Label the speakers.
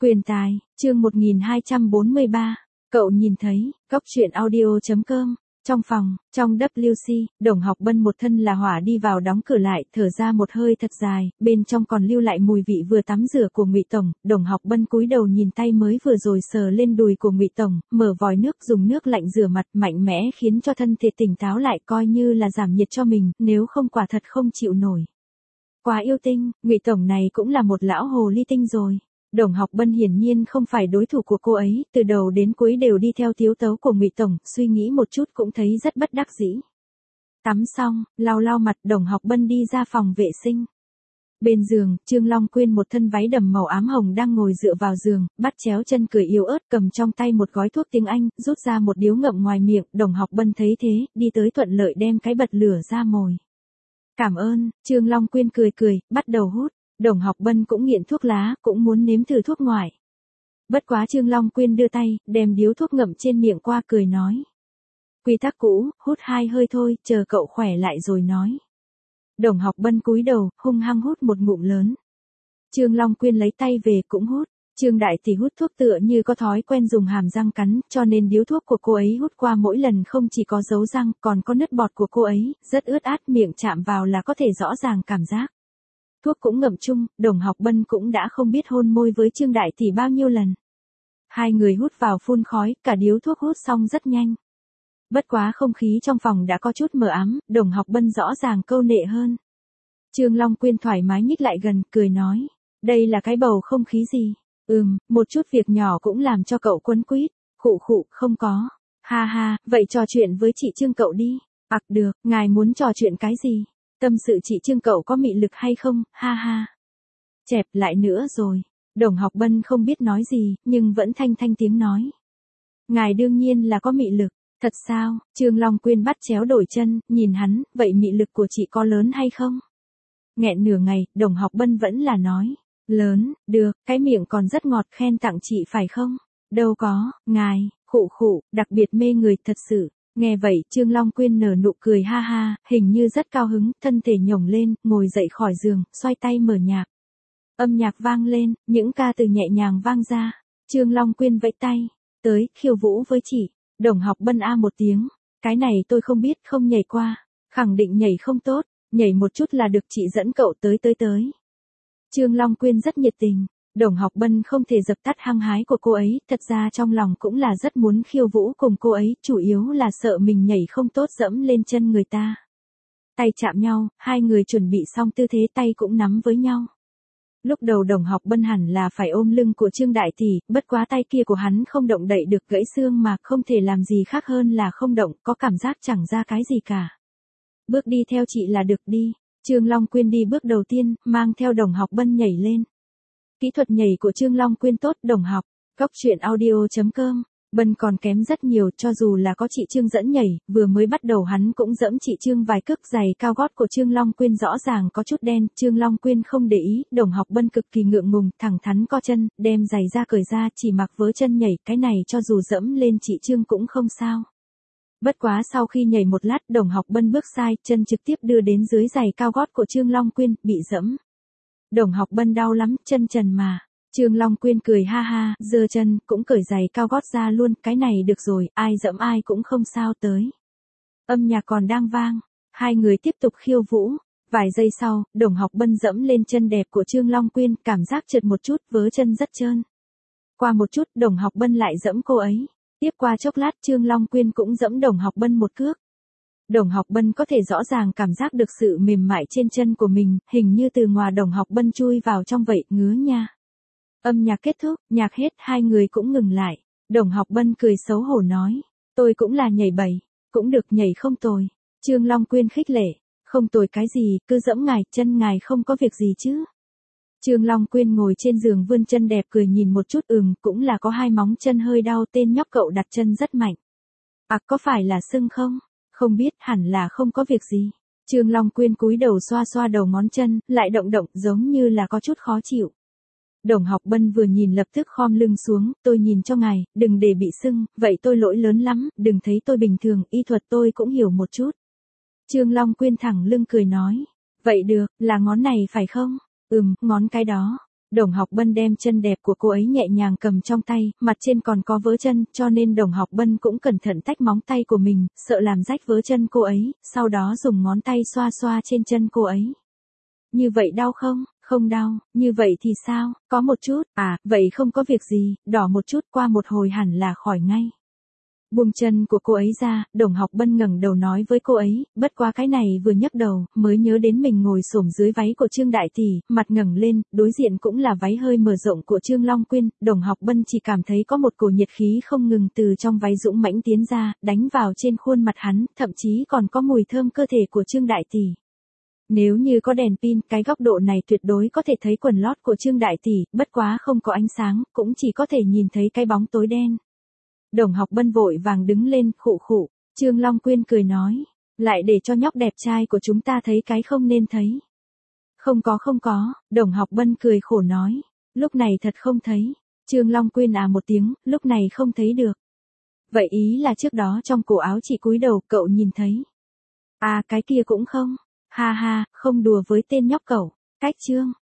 Speaker 1: Quyền tài, chương 1243, cậu nhìn thấy, góc truyện audio.com, trong phòng, trong WC, Đồng Học Bân một thân là hỏa đi vào đóng cửa lại, thở ra một hơi thật dài, bên trong còn lưu lại mùi vị vừa tắm rửa của Ngụy Tổng. Đồng Học Bân cúi đầu nhìn tay mới vừa rồi sờ lên đùi của Ngụy Tổng, mở vòi nước dùng nước lạnh rửa mặt, mạnh mẽ khiến cho thân thể tỉnh táo lại, coi như là giảm nhiệt cho mình, nếu không quả thật không chịu nổi. Quá yêu tinh, Ngụy Tổng này cũng là một lão hồ ly tinh rồi. Đồng Học Bân hiển nhiên không phải đối thủ của cô ấy, từ đầu đến cuối đều đi theo tiếu tấu của Ngụy Tổng, suy nghĩ một chút cũng thấy rất bất đắc dĩ. Tắm xong, lau lau mặt, Đồng Học Bân đi ra phòng vệ sinh. Bên giường, Trương Long Quyên một thân váy đầm màu ám hồng đang ngồi dựa vào giường, bắt chéo chân cười yếu ớt, cầm trong tay một gói thuốc tiếng Anh, rút ra một điếu ngậm ngoài miệng. Đồng Học Bân thấy thế, đi tới thuận lợi đem cái bật lửa ra mồi. Cảm ơn, Trương Long Quyên cười cười, bắt đầu hút. Đồng Học Bân cũng nghiện thuốc lá, cũng muốn nếm thử thuốc ngoại. Bất quá Trương Long Quyên đưa tay, đem điếu thuốc ngậm trên miệng qua cười nói. Quy tắc cũ, hút 2 hơi thôi, chờ cậu khỏe lại rồi nói. Đồng Học Bân cúi đầu, hung hăng hút một ngụm lớn. Trương Long Quyên lấy tay về cũng hút. Trương Đại Tỷ hút thuốc tựa như có thói quen dùng hàm răng cắn, cho nên điếu thuốc của cô ấy hút qua mỗi lần không chỉ có dấu răng, còn có nứt bọt của cô ấy, rất ướt át, miệng chạm vào là có thể rõ ràng cảm giác. Thuốc cũng ngậm chung, Đồng Học Bân cũng đã không biết hôn môi với Trương Đại Tỷ bao nhiêu lần. Hai người hút vào phun khói, cả điếu thuốc hút xong rất nhanh. Bất quá không khí trong phòng đã có chút mờ ám, Đồng Học Bân rõ ràng câu nệ hơn. Trương Long Quyên thoải mái nhích lại gần, cười nói. Đây là cái bầu không khí gì? Một chút việc nhỏ cũng làm cho cậu quấn quýt. Khụ khụ, không có. Ha ha, vậy trò chuyện với chị Trương cậu đi. Được, ngài muốn trò chuyện cái gì? Tâm sự chị Trương cậu có mị lực hay không, ha ha. Chẹp lại nữa rồi. Đồng Học Bân không biết nói gì, nhưng vẫn thanh thanh tiếng nói. Ngài đương nhiên là có mị lực. Thật sao? Trương Long Quyên bắt chéo đổi chân, nhìn hắn, vậy mị lực của chị có lớn hay không? Nghẹn nửa ngày, Đồng Học Bân vẫn là nói. Lớn, được, cái miệng còn rất ngọt, khen tặng chị phải không? Đâu có, ngài, khụ khụ, đặc biệt mê người thật sự. Nghe vậy, Trương Long Quyên nở nụ cười ha ha, hình như rất cao hứng, thân thể nhổng lên, ngồi dậy khỏi giường, xoay tay mở nhạc. Âm nhạc vang lên, những ca từ nhẹ nhàng vang ra. Trương Long Quyên vẫy tay, tới, khiêu vũ với chị. Đồng Học Bân a một tiếng, cái này tôi không biết, không nhảy qua, khẳng định nhảy không tốt, nhảy một chút là được, chị dẫn cậu tới. Trương Long Quyên rất nhiệt tình. Đồng Học Bân không thể dập tắt hăng hái của cô ấy, thật ra trong lòng cũng là rất muốn khiêu vũ cùng cô ấy, chủ yếu là sợ mình nhảy không tốt dẫm lên chân người ta. Tay chạm nhau, hai người chuẩn bị xong tư thế, tay cũng nắm với nhau. Lúc đầu Đồng Học Bân hẳn là phải ôm lưng của Trương Đại Tỷ, bất quá tay kia của hắn không động đậy được, gãy xương mà, không thể làm gì khác hơn là không động, có cảm giác chẳng ra cái gì cả. Bước đi theo chị là được đi. Trương Long Quyên đi bước đầu tiên, mang theo Đồng Học Bân nhảy lên. Kỹ thuật nhảy của Trương Long Quyên tốt, Đồng Học. Góc truyện audio.com. Bân còn kém rất nhiều, cho dù là có chị Trương dẫn nhảy, vừa mới bắt đầu hắn cũng dẫm chị Trương vài cước. Giày cao gót của Trương Long Quyên rõ ràng có chút đen, Trương Long Quyên không để ý, Đồng Học Bân cực kỳ ngượng ngùng, thẳng thắn co chân, đem giày ra cởi ra, chỉ mặc vớ chân nhảy, cái này cho dù dẫm lên chị Trương cũng không sao. Bất quá sau khi nhảy một lát, Đồng Học Bân bước sai, chân trực tiếp đưa đến dưới giày cao gót của Trương Long Quyên, bị dẫm. Đồng Học Bân đau lắm, chân trần mà. Trương Long Quyên cười ha ha, giơ chân, cũng cởi giày cao gót ra luôn, cái này được rồi, ai dẫm ai cũng không sao tới. Âm nhạc còn đang vang, hai người tiếp tục khiêu vũ. Vài giây sau, Đồng Học Bân dẫm lên chân đẹp của Trương Long Quyên, cảm giác trượt một chút, vớ chân rất trơn. Qua một chút, Đồng Học Bân lại dẫm cô ấy. Tiếp qua chốc lát, Trương Long Quyên cũng dẫm Đồng Học Bân một cước. Đồng Học Bân có thể rõ ràng cảm giác được sự mềm mại trên chân của mình, hình như từ ngoài Đồng Học Bân chui vào trong vậy, ngứa nha. Âm nhạc kết thúc, nhạc hết, hai người cũng ngừng lại. Đồng Học Bân cười xấu hổ nói, tôi cũng là nhảy bầy, cũng được, nhảy không tồi. Trương Long Quyên khích lệ, không tồi cái gì, cứ dẫm ngài, chân ngài không có việc gì chứ. Trương Long Quyên ngồi trên giường vươn chân đẹp cười nhìn một chút, cũng là có hai móng chân hơi đau, tên nhóc cậu đặt chân rất mạnh. Có phải là sưng không? Không biết, hẳn là không có việc gì. Trương Long Quyên cúi đầu xoa xoa đầu ngón chân, lại động động, giống như là có chút khó chịu. Đồng Học Bân vừa nhìn lập tức khom lưng xuống, tôi nhìn cho ngài, đừng để bị sưng, vậy tôi lỗi lớn lắm, đừng thấy tôi bình thường, y thuật tôi cũng hiểu một chút. Trương Long Quyên thẳng lưng cười nói, vậy được, là ngón này phải không? Ngón cái đó. Đồng Học Bân đem chân đẹp của cô ấy nhẹ nhàng cầm trong tay, mặt trên còn có vớ chân, cho nên Đồng Học Bân cũng cẩn thận tách móng tay của mình, sợ làm rách vớ chân cô ấy, sau đó dùng ngón tay xoa xoa trên chân cô ấy. Như vậy đau không? Không đau, như vậy thì sao? Có một chút, vậy không có việc gì, đỏ một chút qua một hồi hẳn là khỏi ngay. Buông chân của cô ấy ra, Đồng Học Bân ngẩng đầu nói với cô ấy, bất quá cái này vừa nhấc đầu, mới nhớ đến mình ngồi xổm dưới váy của Trương Đại Tỷ, mặt ngẩng lên, đối diện cũng là váy hơi mở rộng của Trương Long Quyên, Đồng Học Bân chỉ cảm thấy có một cổ nhiệt khí không ngừng từ trong váy dũng mãnh tiến ra, đánh vào trên khuôn mặt hắn, thậm chí còn có mùi thơm cơ thể của Trương Đại Tỷ. Nếu như có đèn pin, cái góc độ này tuyệt đối có thể thấy quần lót của Trương Đại Tỷ, bất quá không có ánh sáng, cũng chỉ có thể nhìn thấy cái bóng tối đen. Đồng Học Bân vội vàng đứng lên, khụ khụ. Trương Long Quyên cười nói, lại để cho nhóc đẹp trai của chúng ta thấy cái không nên thấy. Không có, Đồng Học Bân cười khổ nói, lúc này thật không thấy. Trương Long Quyên một tiếng, lúc này không thấy được. Vậy ý là trước đó trong cổ áo chị cúi đầu, cậu nhìn thấy. Cái kia cũng không. Ha ha, không đùa với tên nhóc cậu. Cách Trương